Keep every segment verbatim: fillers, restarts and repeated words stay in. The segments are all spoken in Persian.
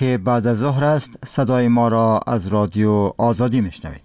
که بعد از ظهر است. صدای ما را از رادیو آزادی میشنوید.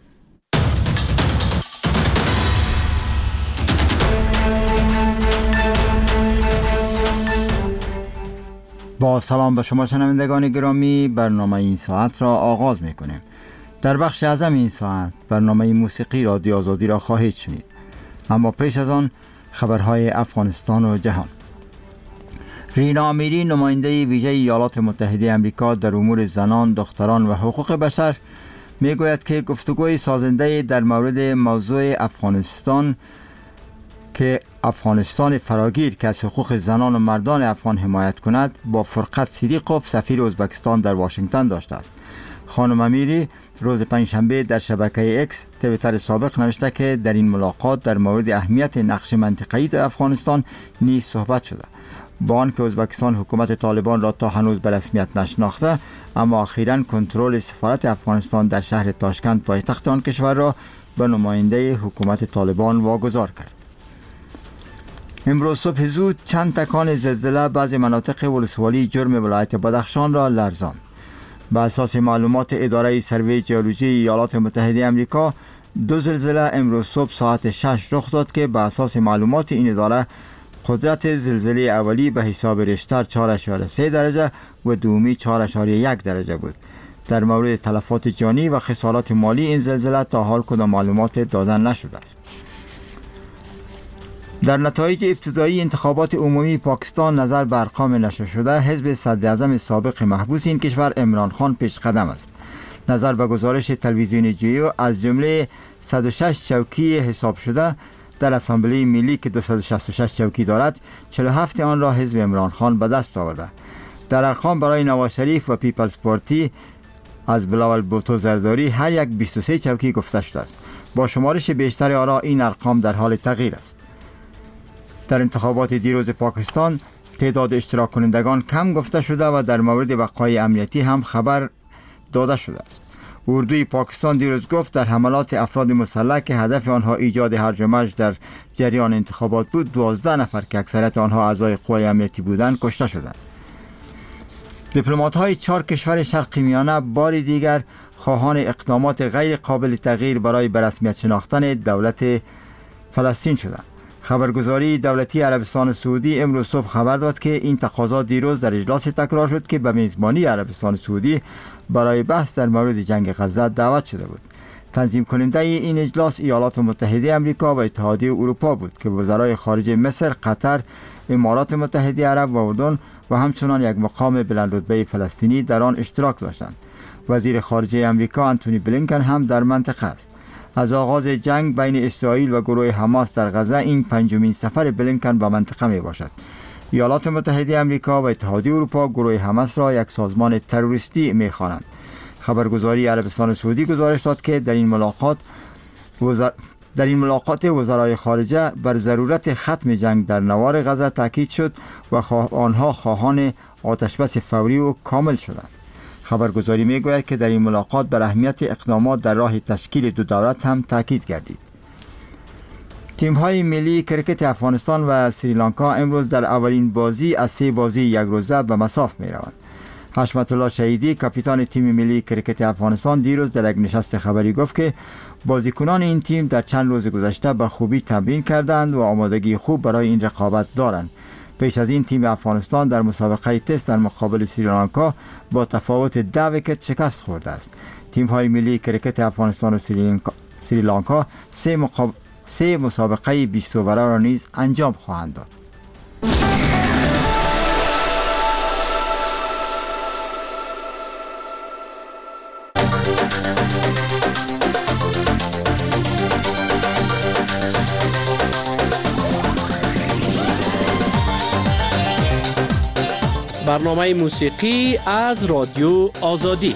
با سلام به شما شنوندگان گرامی، برنامه این ساعت را آغاز میکنیم. در بخش اعظم این ساعت برنامه موسیقی رادیو آزادی را خواهید شنید، اما پیش از آن خبرهای افغانستان و جهان. رینا امیری، نماینده ویژه ایالات متحده آمریکا در امور زنان، دختران و حقوق بشر، میگوید که گفتگوی سازنده در مورد موضوع افغانستان که افغانستان فراگیر که از حقوق زنان و مردان افغان حمایت کند با فرقت صدیقوف، سفیر ازبکستان در واشنگتن داشته است. خانم امیری روز پنجشنبه در شبکه اکس توییتر سابق نوشته که در این ملاقات در مورد اهمیت نقش منطقه‌ای در افغانستان نیز صحبت شده. با آنکه ازبکستان حکومت طالبان را تا هنوز به رسمیت نشناخته، اما اخیراً کنترل سفارت افغانستان در شهر تاشکند پایتخت آن کشور را به نماینده حکومت طالبان واگذار کرد. امروز صبح زود چند تکان زلزله بعضی مناطق ولسوالی جرم ولایت بدخشان را لرزاند. به اساس معلومات اداره سروی ژئولوژی ایالات متحده آمریکا، دو زلزله امروز صبح ساعت شش رخ داد که به اساس معلومات این اداره قدرت زلزله اولی به حساب ریشتر چهار اشاره سه درجه و دومی چهار اشاره یک درجه بود. در مورد تلفات جانی و خسارات مالی این زلزله تا حال کدام معلومات دادن نشده است. در نتایج ابتدایی انتخابات عمومی پاکستان نظر به ارقام نشر شده، حزب صدراعظم سابق محبوس این کشور عمران خان پیش قدم است. نظر به گزارش تلویزیون جیو، از جمله صد و شش چوکی حساب شده در اسامبلی ملی که دویست و شصت و شش چوکی دارد، چهل و هفت آن را حزب عمران خان به دست آورده. در ارقام برای نواز شریف و پیپلز پارتی از بلاول بوتو زرداری هر یک بیست و سه چوکی گفته شده است. با شمارش بیشتر آرا این ارقام در حال تغییر است. در انتخابات دیروز پاکستان تعداد اشتراک کنندگان کم گفته شده و در مورد بقای امنیتی هم خبر داده شده است. اردوی پاکستان دیروز گفت در حملات افراد مسلح که هدف آنها ایجاد هرج و مرج در جریان انتخابات بود، دوازده نفر که اکثریت آنها اعضای قوای امنیتی بودند کشته شدند. دیپلمات‌های چهار کشور شرق میانه بار دیگر خواهان اقدامات غیر قابل تغییر برای به رسمیت شناختن دولت فلسطین شدند. خبرگزاری دولتی عربستان سعودی امروز صبح خبر داد که این تقاضا دیروز در اجلاس تکرار شد که به میزبانی عربستان سعودی برای بحث در مورد جنگ غزه دعوت شده بود. تنظیم کننده این اجلاس ایالات متحده آمریکا و اتحادیه اروپا بود که وزرای خارجه مصر، قطر، امارات متحده عرب و اردن و همچنان یک مقام بلندرتبه فلسطینی در آن اشتراک داشتند. وزیر خارجه آمریکا انتونی بلینکن هم در منطقه است. از آغاز جنگ بین اسرائیل و گروه حماس در غزه این پنجمین سفر بلینکن به منطقه می باشد. ایالات متحده آمریکا و اتحادیه اروپا گروه حماس را یک سازمان تروریستی می خوانند. خبرگزاری عربستان سعودی گزارش داد که در این ملاقات وزر... در این ملاقات وزرای خارجه بر ضرورت ختم جنگ در نوار غزه تاکید شد و خواه... آنها خواهان آتشبس فوری و کامل شدند. خبرگزاری میگوید که در این ملاقات بر اهمیت اقدامات در راه تشکیل دو دولت هم تاکید گردید. تیم‌های ملی کرکت افغانستان و سریلانکا امروز در اولین بازی از سه بازی یک روزه به مصاف می‌روند. حشمت الله شهیدی، کاپیتان تیم ملی کرکت افغانستان، دیروز در یک نشست خبری گفت که بازیکنان این تیم در چند روز گذشته به خوبی تمرین کردند و آمادگی خوب برای این رقابت دارند. پیش از این تیم افغانستان در مسابقه تست در مقابل سریلانکا با تفاوت دو ویکت شکست خورده است. تیم‌های ملی کرکت افغانستان و سریلانکا سه, مقاب... سه مسابقه بیست اووره را نیز انجام خواهند داد. برنامه موسیقی از رادیو آزادی.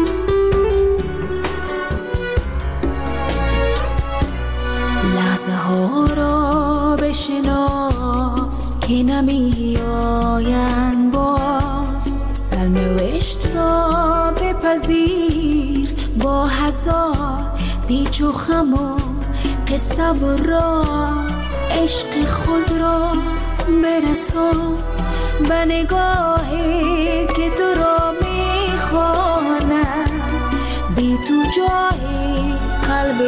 لحظه ها ها را بشناس که نمی آیند باز، سرنوشت را بپذیر با هزار پیچ و خم و قصه و راز. عشق خود را برسان به نگاهی که تو را میخواند، بی تو جای قلب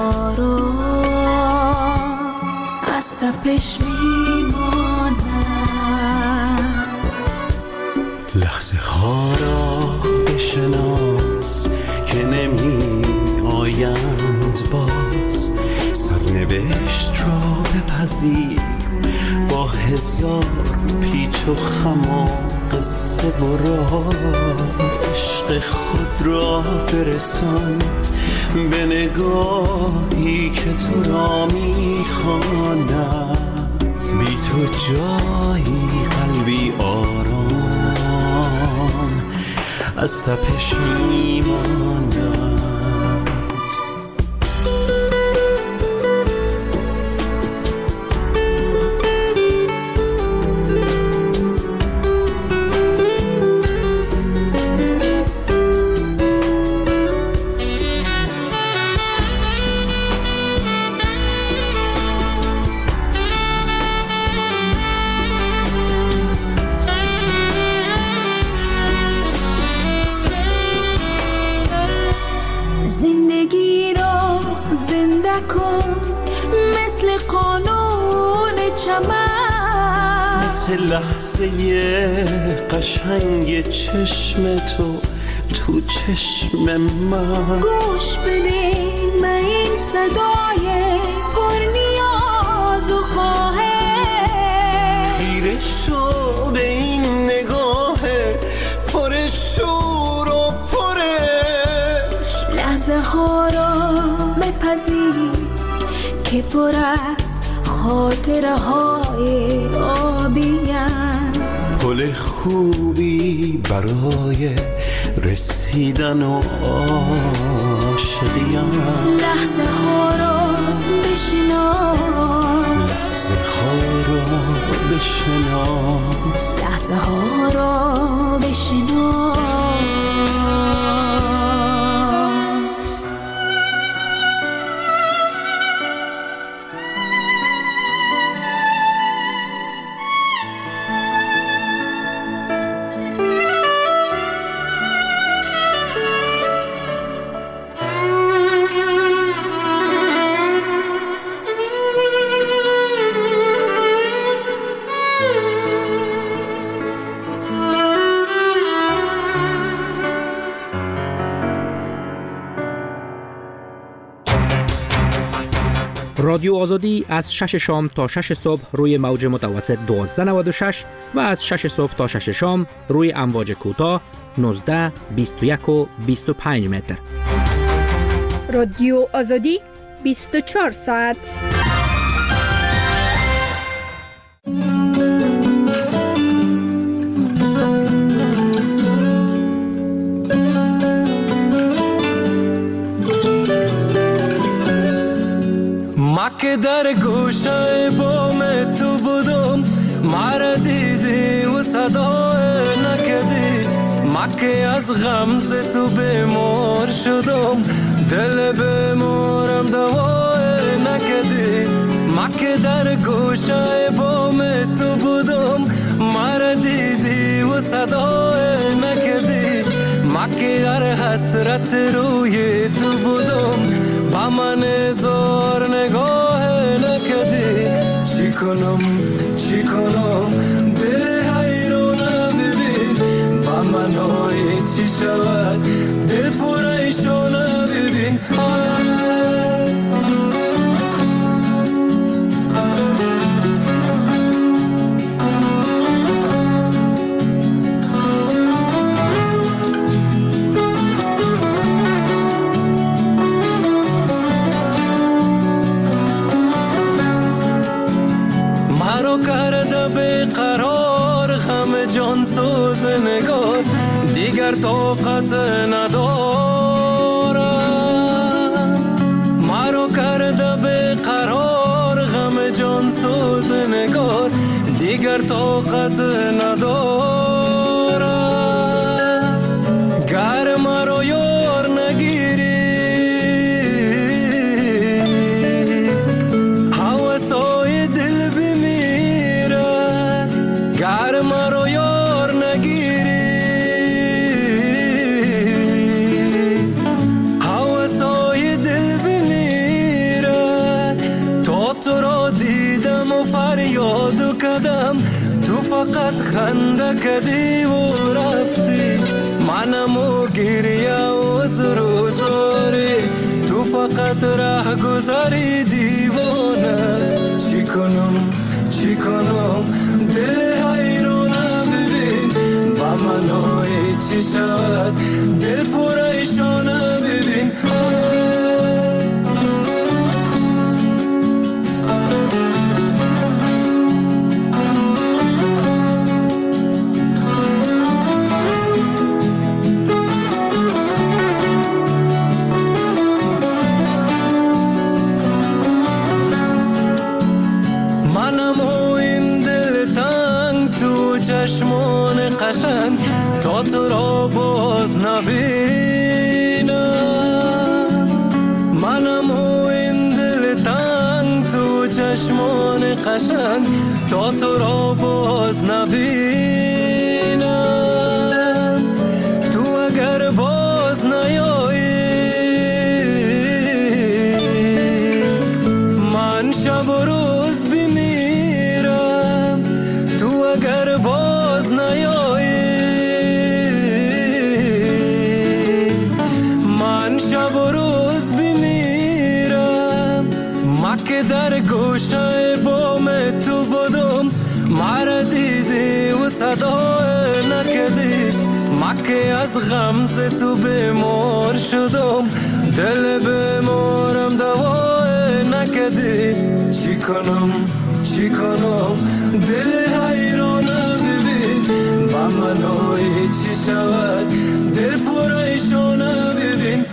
آرام از تپش میماند. لحظه ها را بشناس که نمی آیند باز، سرنوشت را بپذیر با هزار پیچ و خم و قصه و راز. عشق خود را برسان به نگاهی که تو را میخواند، بی تو جایی قلبی آرام از تپش میماند. زندگی را زنده کن مثل قانون چمن، مثل لحظه قشنگ چشم تو تو چشم من. گوش بده به این صدای پر نیاز و خواهش، خیره شو به این نگاه پر شور و پرش. لحظه ها را بپذیر که پر از خاطره های آبی‌اند، پل خوبی برای رسیدن و عاشقی‌اند. لحظه ها را بشناس، لحظه ها را بشناس، لحظه ها را بشناس. رادیو آزادی از شش شام تا شش صبح روی موج متوسط دوازده نود و شش و از شش صبح تا شش شام روی امواج کوتاه نوزده، بیست و یک و بیست و پنج متر. رادیو آزادی بیست و چهار ساعت. که در گوشه بام تو بودم، مرا دیدی و صدا نکدی. ما که از غمز تو بیمار شدم، دل بیمارم دوا نکدی. ما که در گوشه بام تو بودم، مرا دیدی و صدا نکدی. ما که در حسرت روی تو بودم، با من زار نگاه نکدی. چی کنم چی کنم دل حیرانه ببین، با من های چی شود دل پریشانه ببین. سوز نگار دیگر طاقت ندارم، مرا کرده به قرار جان سوز نگار دیگر طاقت ندارد. گر مرا یار نگیری هوسای دل بمیرد. گر مرا یار نگیری هوسای دل بمیرد. تا تو را دیدم و فریاد و کدم تو فقط خنده کدی و رفتی. منم و گریه و زر و زاری تو فقط ره گذاری دیوانه. چی کنم چی کنم دل حیرانه ببین با منای چی شد دل پریشانه ببین. چشمان قشنگ تا تو را باز نبینم. منم و این دل تنگ تو چشمان قشنگ تا تو را باز نبینم. تو اگر باز نیایی من شب و روز بمیرم. تو اگر باز نیایی من شب و روز بمیرم. مکه در گوشه بام تو بودم مرا دیدی و صدا نکدی. مکه از غمز تو بیمار شدم دل بیمارم دوا نکدی. چی کنم چی کنم دل حیرانه ببین با منای چی شود دل پریشانه ببین.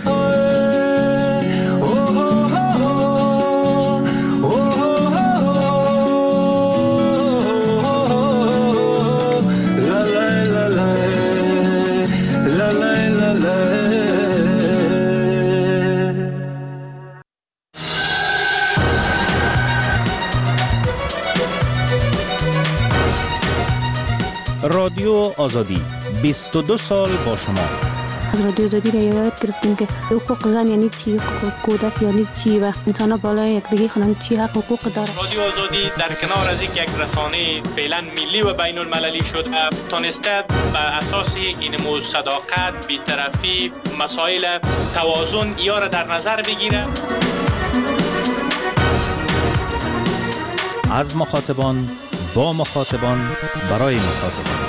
رادیو آزادی بیست و دو سال با شما. از رادیو آزادی را یاد گرفتیم که حقوق زن یعنی چی، حقوق کودک یعنی چی و انسان بالای یکدیگه خونن چی حق حقوق داره. رادیو آزادی در کنار از یک رسانه فعلا ملی و بین المللی شد تونسته بر اساس این مو صداقت، بی‌طرفی، مسائل توازن یا را در نظر بگیره. از مخاطبان با مخاطبان برای مخاطبان.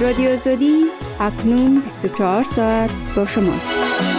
رادیو آزادی اکنون بیست و چهار ساعت با شماست.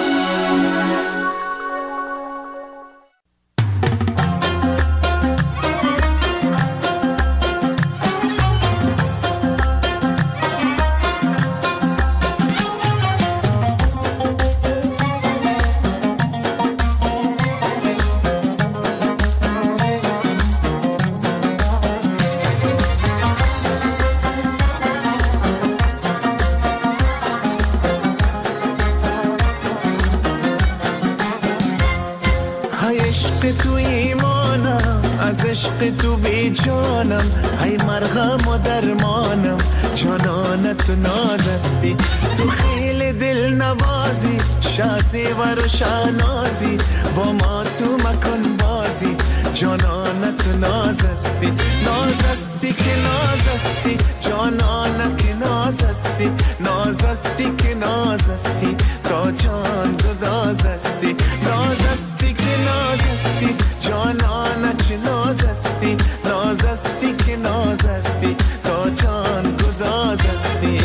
تو ایمانم، از عشق تو بی جانم، ای مرهم و درمانم، جانان تو نازستی، تو خیل دل نوازی، شازی و روشنازی، با ما تو مکن بازی، جانان تو نازستی، نازستی که نازستی، جانان که نازستی، نازستی که نازستی، تا جان گدازستی، نازستی که نازستی، جانان چه نازستی، نازستی که نازستی، تا جان گدازستی.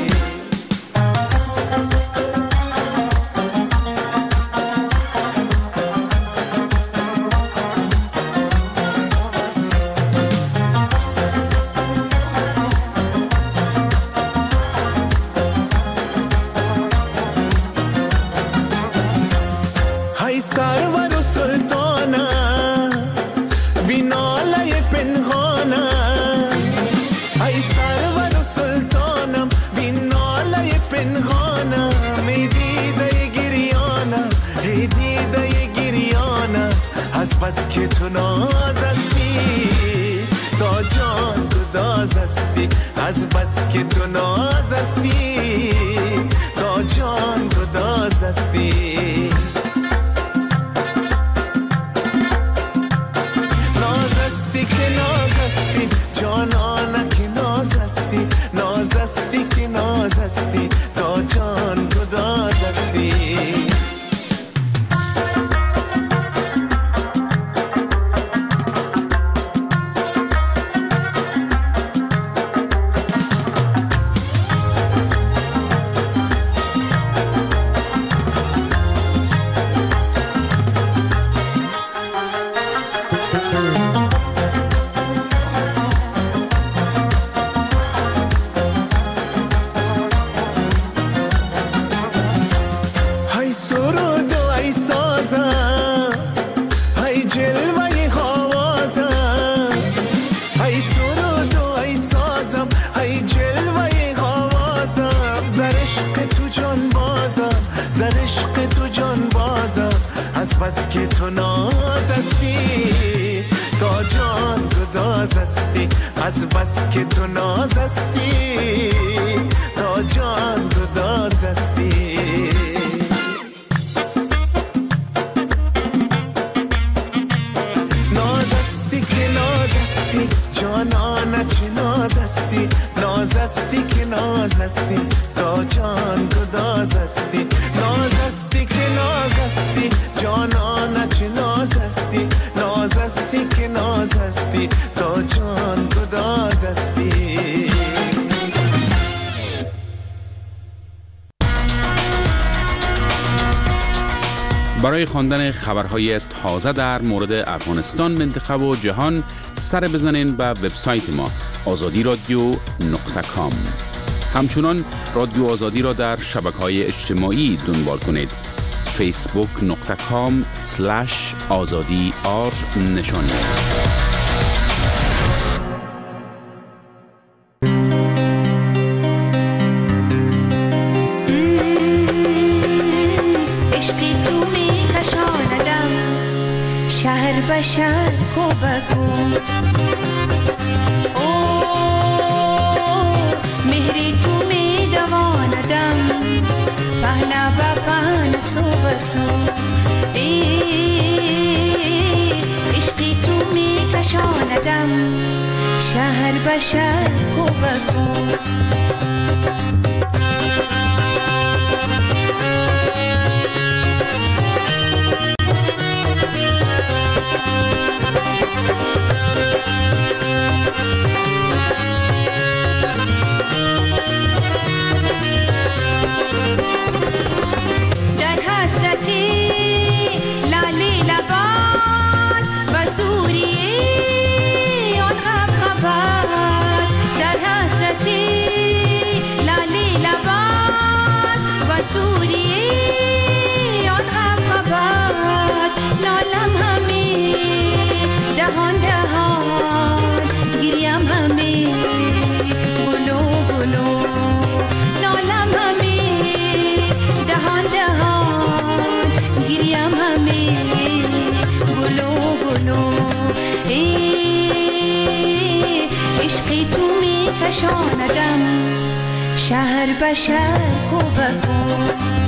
سرور و سلطانم بی ناله پنهانم، ای سرور و سلطانم بی ناله پنهانم، ای دیده گریانم، ای دیده گریانم، از بس که تو نازستی تا جان گدازستی، از بس که تو نازستی تا جان گدازستی. نازستی که نازستی، جانان که نازستی، نازستی که نازستی، تا جان گدازستی. بس که تو نازستی تا جان گدازستی، از بس که تو نازستی تا جان گدازستی. نازستی که نازستی، جانان چه نازستی، نازستی که نازستی تا جان گدازستی، نازستی که نازستی، جانان چه نازستی، نازستی که نازستی تا جان گدازستی. برای خواندن خبرهای تازه در مورد افغانستان، منطقه و جهان سر بزنین به وبسایت ما آزادی رادیو نقطه کام. همچنان رادیو آزادی را در شبکه‌های اجتماعی دنبال کنید. فیسبوک نقطه کام سلش آزادی آر نشانی است. شهر به شهر کو بکو اوه مهری تو می دواندم پهنا با پهن سو بسو عشقی تو می کشاندم شهر به شهر کو بکو. عشقی تو می کشاندم شهر به شهر کوبکو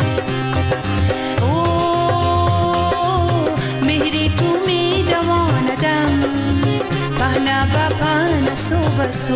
مهری تو می دواندم پهنا با پهنا سو بسو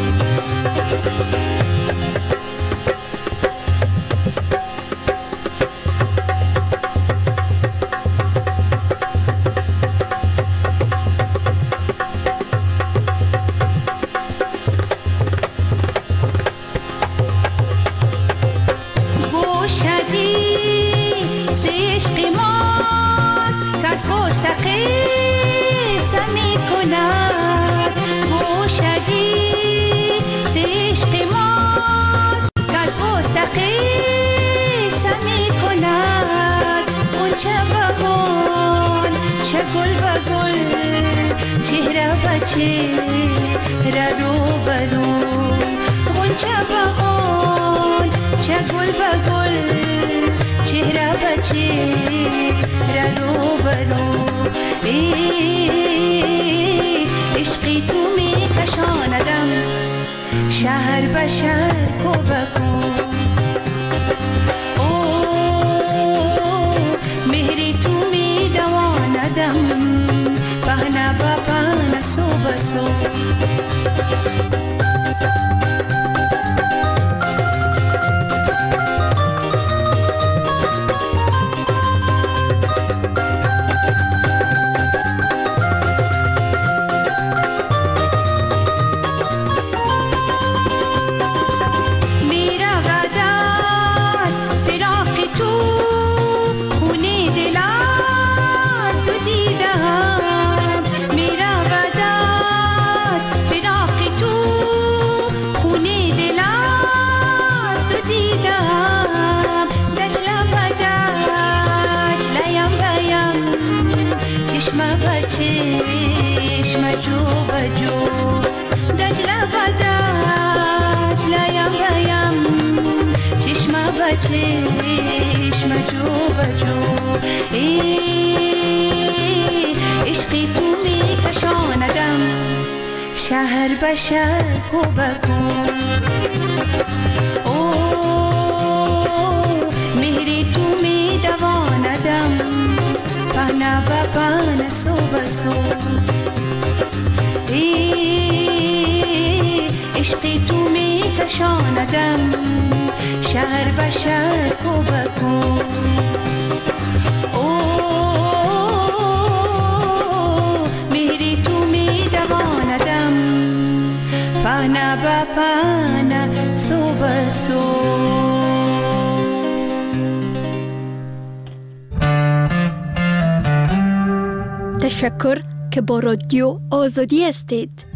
شهر به شهر کوبکو مهری تو می دواندم پهنا با پهنا سو بسو چشم جو بجو عشقی تو می کشاندم شهر به شهر کوبکو مهری تو می دواندم پهنا با پهنا سو بسو عشقی تو می کشاندم شهر به شهر کوبکو مهری تو می دواندم پهنا با پهنا سو بسو تشکر که با رادیو آزادی هستید.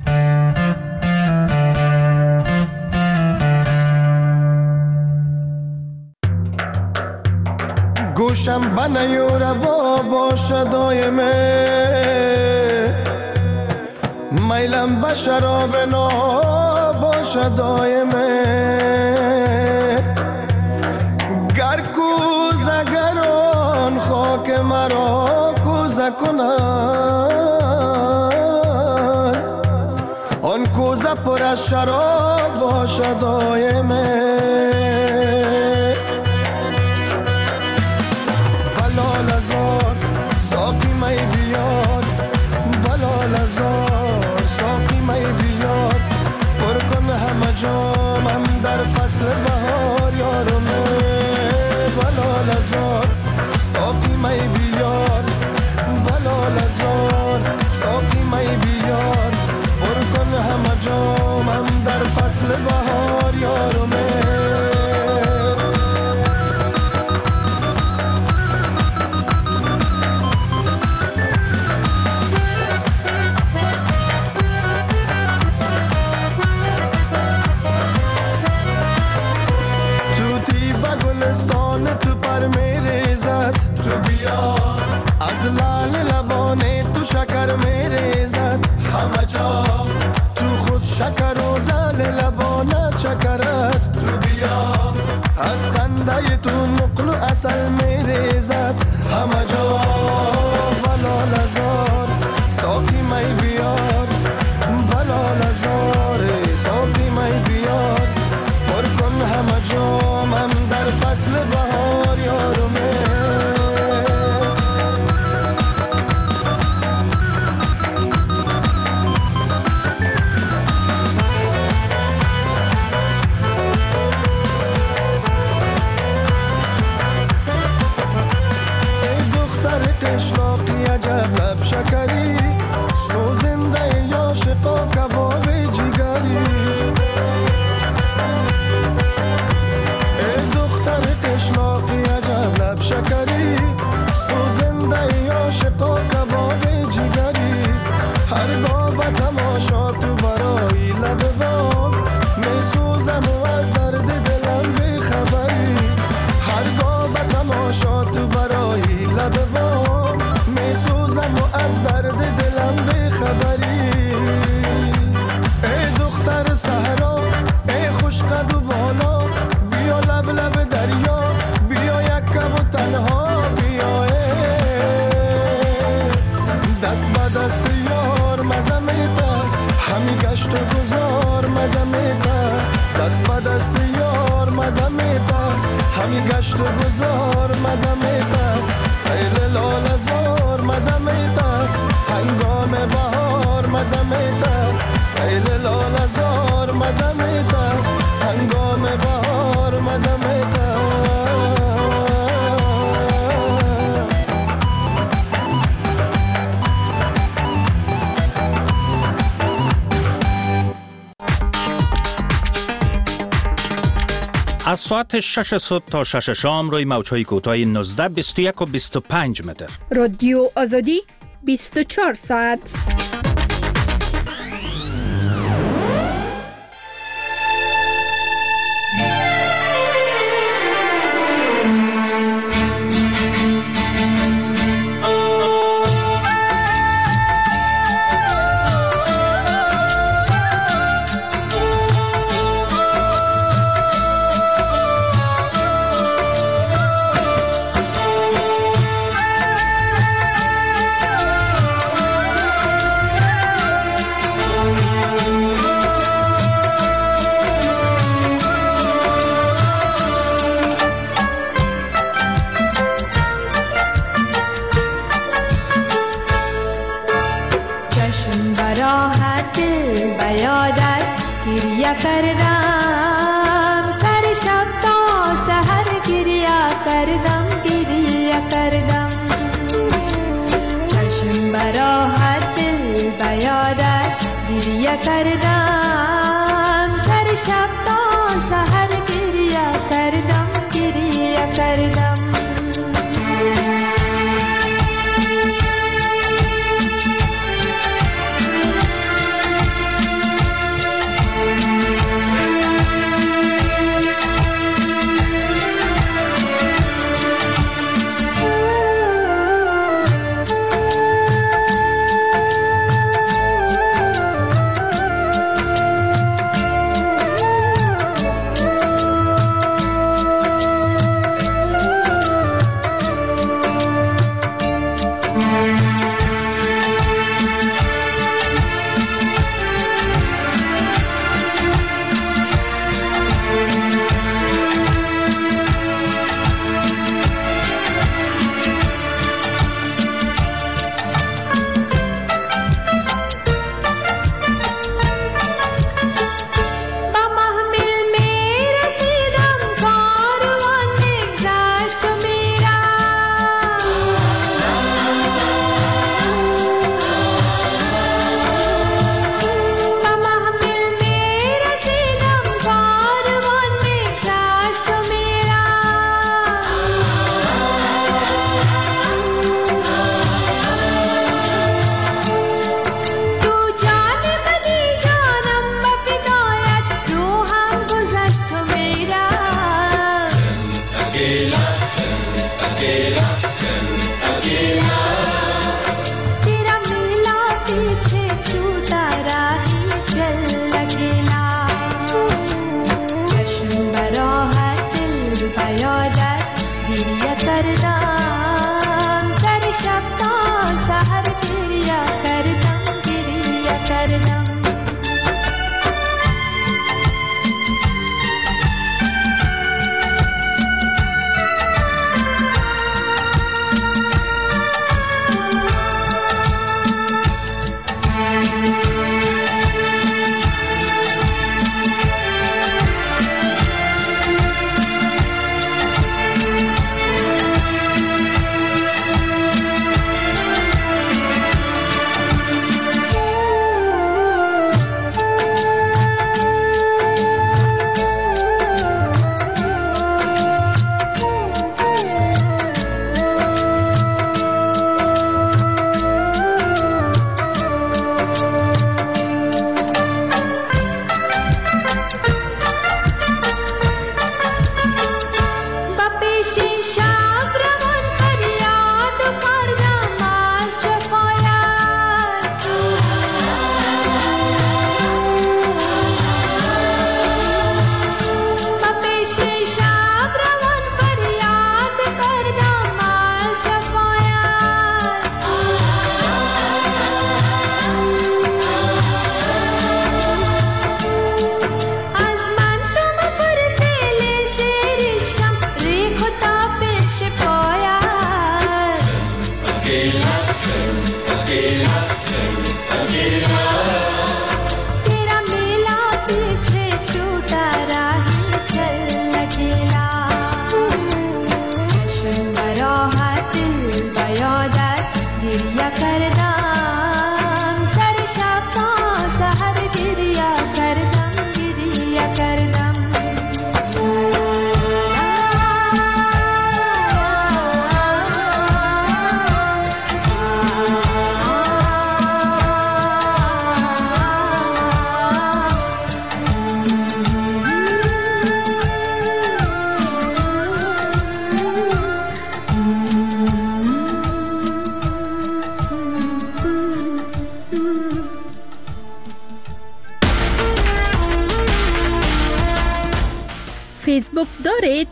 گوشم بنیور با باشد دایمه میلم به شراب نا باشد دایمه گر کوزه گران خاک مرا کوزه کنند آن کوزه پر از شراب باشد دایمه ساقی می بیار بلال ازار ساقی می بیار پر کن همه جامم در فصل بهار یارمه بلال ازار ساقی می بیار بلال ازار ساقی می بیار پر کن همه جامم در فصل بهار یارمه تو پر میره زد تو بیا از لال لبانه تو شکر میره زد همه جا تو خود شکر و لال لبانه شکر است تو بیا از خنده تو نقل و اصل میره زد همه جا بلال ازار ساقی می بیار بلال ازار گشت و گذار مزه میده دست به دست یار مزه میده همی گشت و گذار مزه میده سیل لال زار مزه میده هنگام بهار مزه میده سیل لال زار مزه میده هنگام بهار مزه میده از ساعت شش صبح تا شش شام روی موج‌های کوتاه نوزده، بیست و یک و بیست و پنج متر. رادیو آزادی بیست و چهار ساعت. کردم سر شب تا سحر گریه کردم گریه کردم چشم براحت دل بیادت گریه کردم سر شب تا سحر گریه کردم گریه کردم فیسبوک دارید؟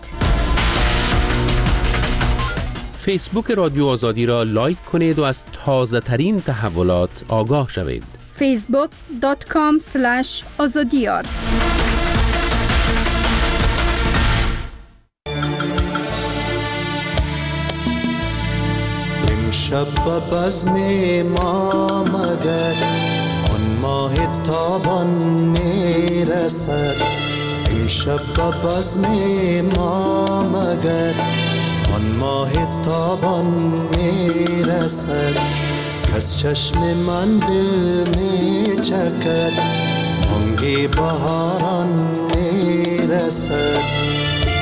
فیسبوک رادیو آزادی را لایک کنید و از تازه ترین تحولات آگاه شوید. فیسبوک دات کام اسلش آزادیار. امشب به بزم ما مگر آن ماه تابان میرسد. امشب به بزم ما مگر آن ماه تابان میرسد. از چشم من دل میچکد بانگ بهاران میرسد.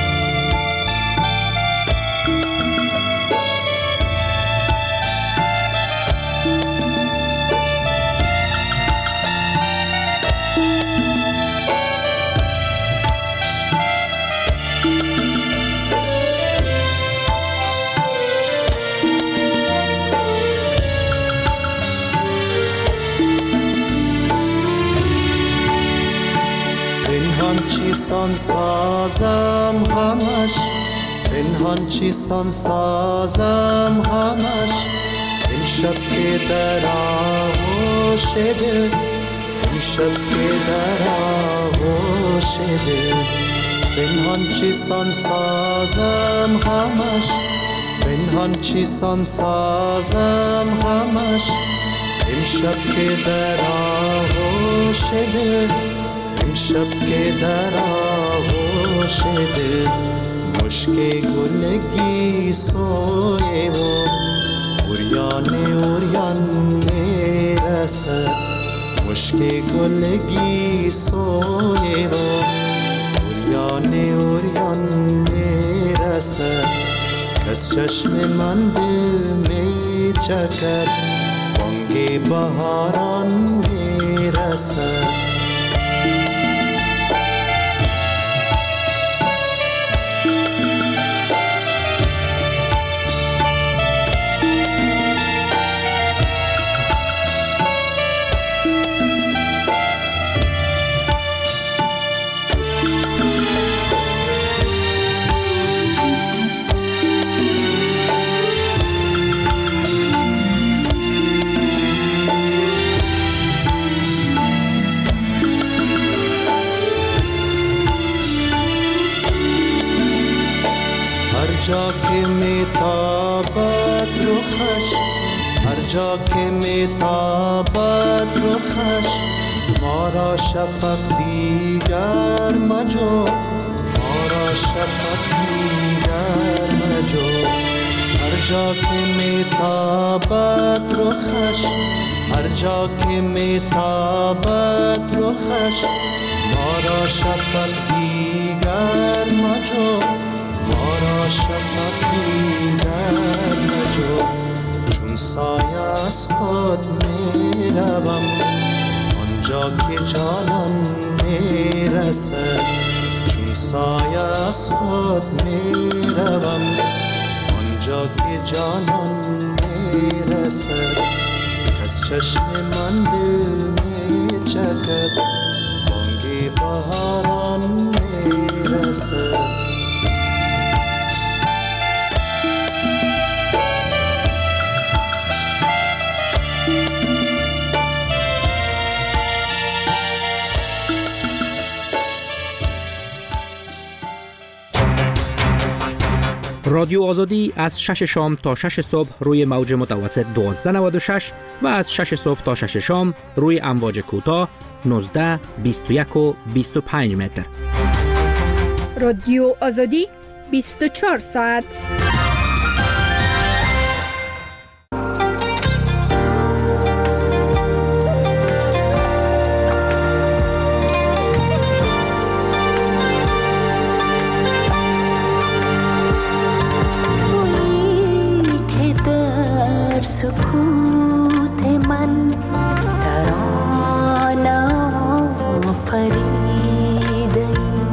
چیسان سازم غمش، پنهان چیسان سازم غمش. امشب که در آغوش دل، امشب که در آغوش دل. پنهان چیسان سازم غمش، پنهان چیسان سازم غمش. امشب که در آغوش دل، امشب که در آغوش دل. مشک گلگی سوی و اوریان اوریان میرسد. مشک گلگی سوی و اوریان اوریان میرسد. از چشم من دل میچکد بانگ بهاران میرسد. هر جا که میتابد رخش، هر جا که میتابد رخش. ما را شفق دیگر مجو، ما را شفق دیگر مجو. هر جا که میتابد رخش، هر جا که میتابد رخش. ما را شفق دیگر مجو، ما را شفق دیگر مجو. چون سایه از خود می روم آنجا که جانان می رسد. چون سایه از خود می روم آنجا که جانان می رسد. از چشم من دل می چکد بانگ بهاران می رسد. رادیو آزادی از شش شام تا شش صبح روی موج متوسط دوازده نود و شش و از شش صبح تا شش شام روی امواج کوتاه نوزده بیست و یک و بیست و پنج متر. رادیو آزادی بیست و چهار ساعت. سکوت من ترانه فریده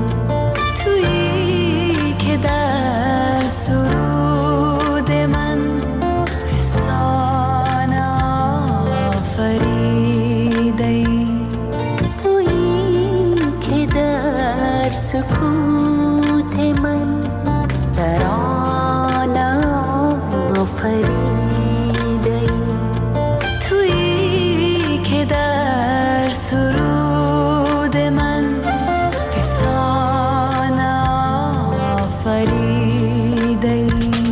تویی که در سرود من فسانه فریده تویی که در سکوت من ترانه آفریده ای، تویی که در سرود من فسانه آفریده ای.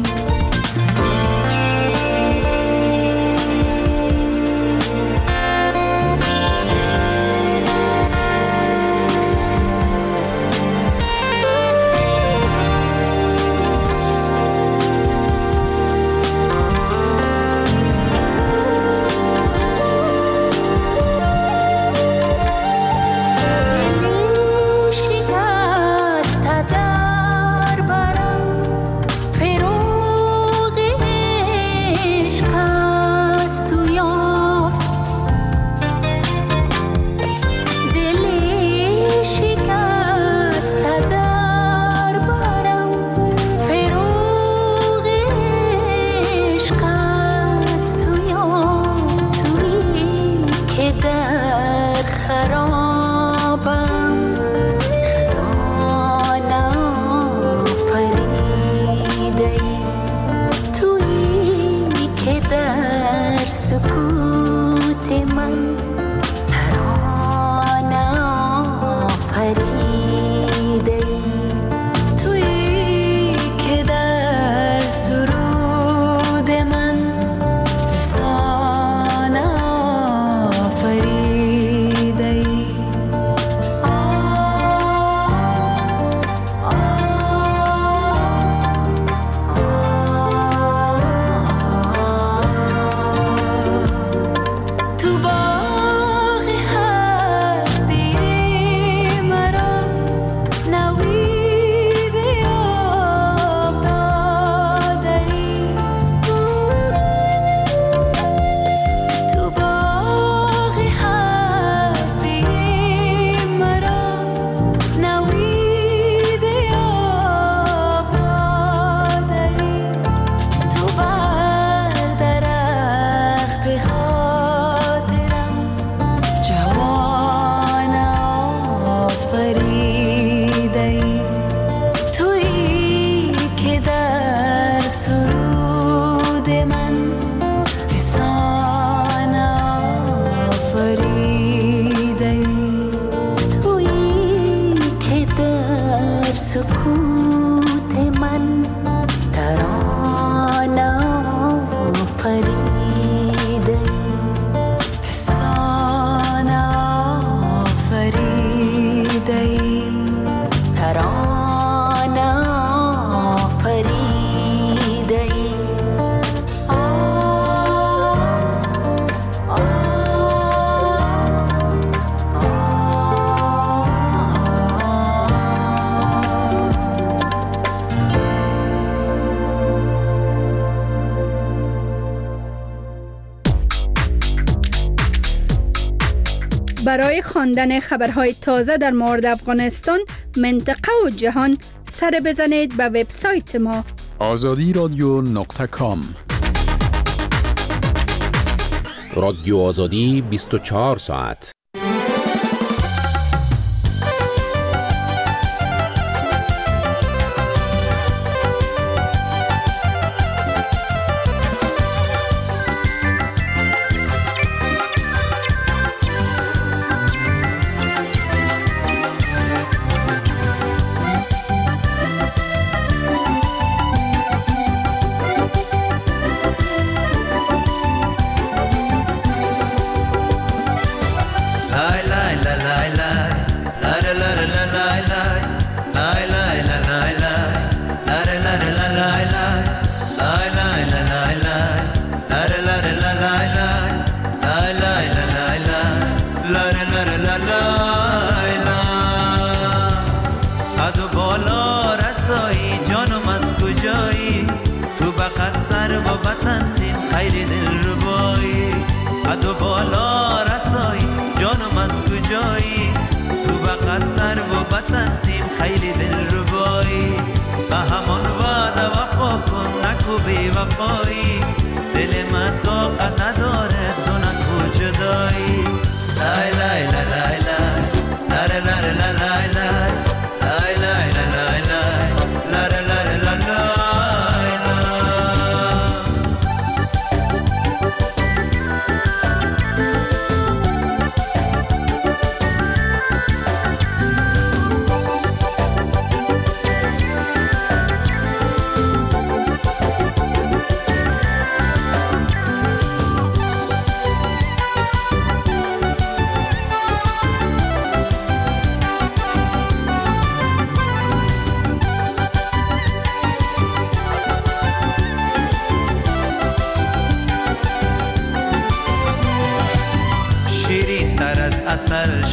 برای خواندن خبرهای تازه در مورد افغانستان، منطقه و جهان، سر بزنید به وبسایت ما آزادی رادیو نقطه کام. رادیو آزادی بیست و چهار ساعت.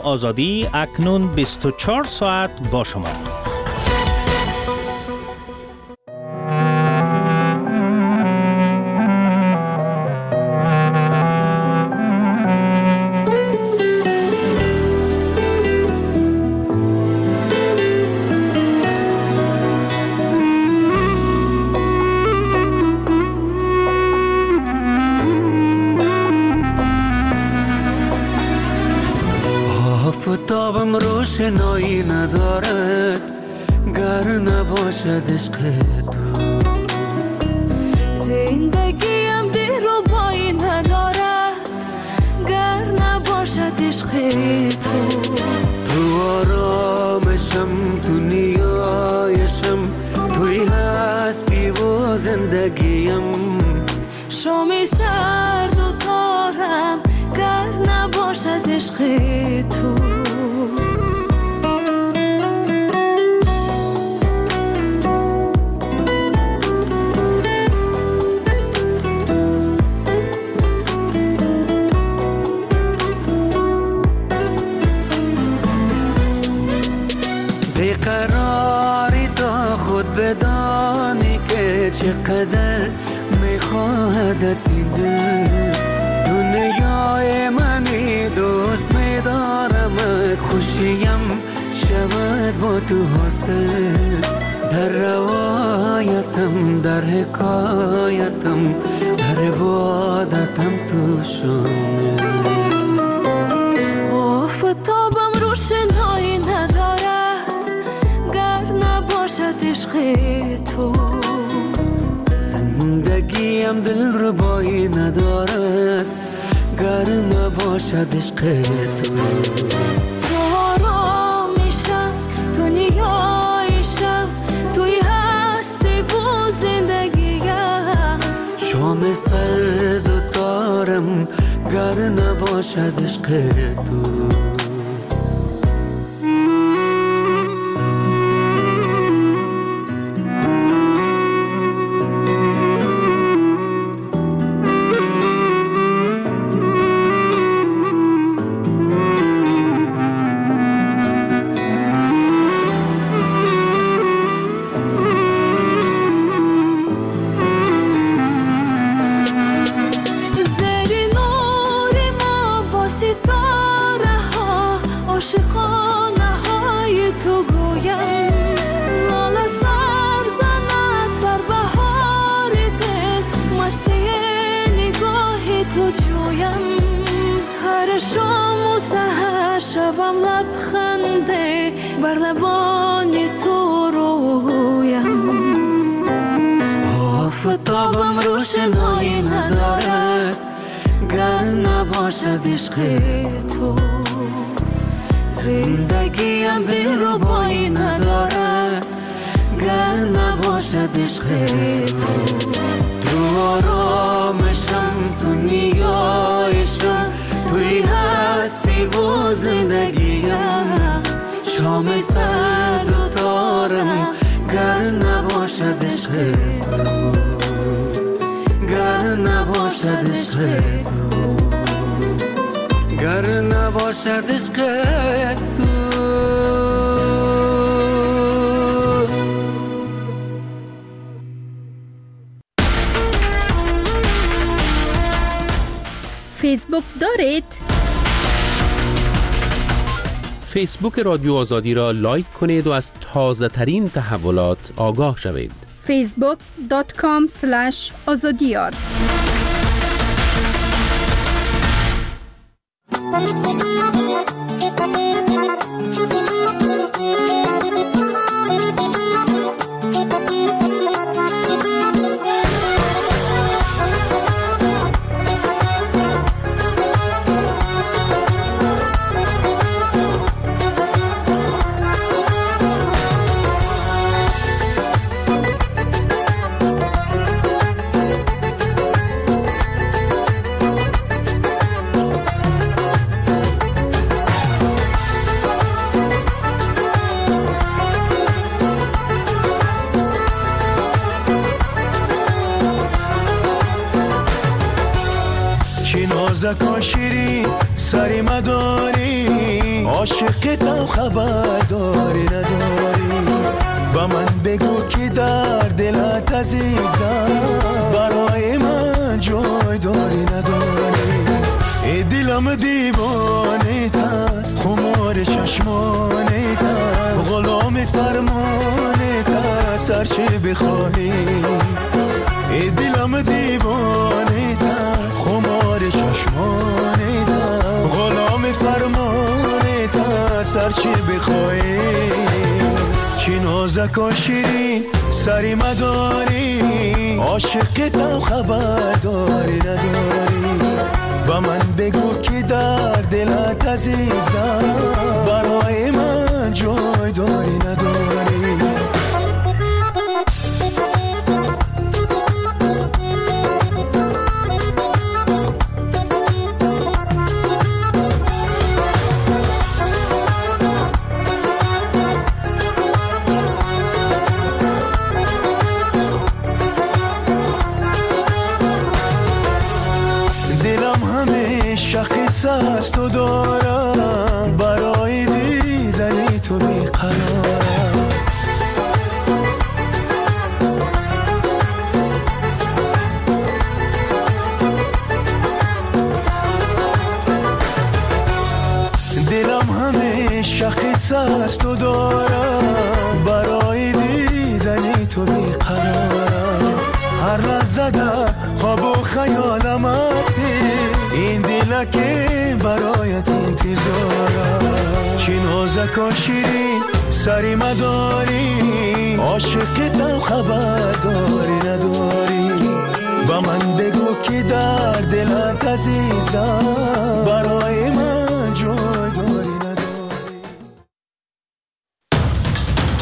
آزادی اکنون بیست و چهار ساعت با شما. آفتابم روشنایی ندارد گر نباشد عشق تو. زندگیم دلربایی ندارد گر نباشد عشق تو. تو آرامشم، تو نیایشم، توی هستی و زندگیم. شامی سرد و تارم گر نباشد عشق تو. بیقراری تا خود بدانی که چقدر میخواهدت این دل. دنیای منی دوست میدارمت، خوشیم شود با تو حاصل. در روایتم، در حکایتم، در عبادتم تو شامل. آفتابم روشنایی ندارد گر نباشد عشق تو. زندگیم دلربایی ندارد گر نباشد عشق تو. تو آرامیشم، تو نیایشم، توی هستی و زندگیم. شام سرد و تارم گر نباشد عشق تو. عاشقانه های تو گویم، لاله سر زند در بهار دل، مستی نگاه تو جویم. هر شام و سحر شوم لبخنده بر لبان تو رویم. آفتابم روشنایی ندارد گر نباشد عشق تو. زندگیم دلربایی ندارد گر نباشد عشق تو. تو آرامشم، تو نیایشم، توی هستی و زندگیم. شام سرد و تارم گر نباشد عشق تو. گر نباشد عشق تو. گر نباشد عشق تو. فیسبوک دارید؟ فیسبوک رادیو آزادی را لایک کنید و از تازه ترین تحولات آگاه شوید. فیسبوک دات کام اسلش آزادیار. زکا شیری سری مداری عاشقتم خبرداری نداری با من بگو که در دلت عزیزم برای من جای داری نداری ای دلم دیوانه تست خمار چشمانه تست غلام فرمانه تست هرچی بخواهی ای دلم دیوانه تست خمار چشمانه تست غلام فرمانه تست هرچی بخواهی چی نازک و شیرین سری مداری عاشقتم خبرداری نداری با من بگو که در دلت عزیزم برای من جای داری نداری قصه تو دارم برای دیدنی تو بیقرارم دلم همیشه قصه است تو دارم برای دیدنی تو بیقرارم هر لحظه در خواب و خیالم هستی این دل که برایت انتظارم چی نازک و شیرین سری مداری عاشقتم خبرداری نداری با من بگو که در دلت عزیزم برای من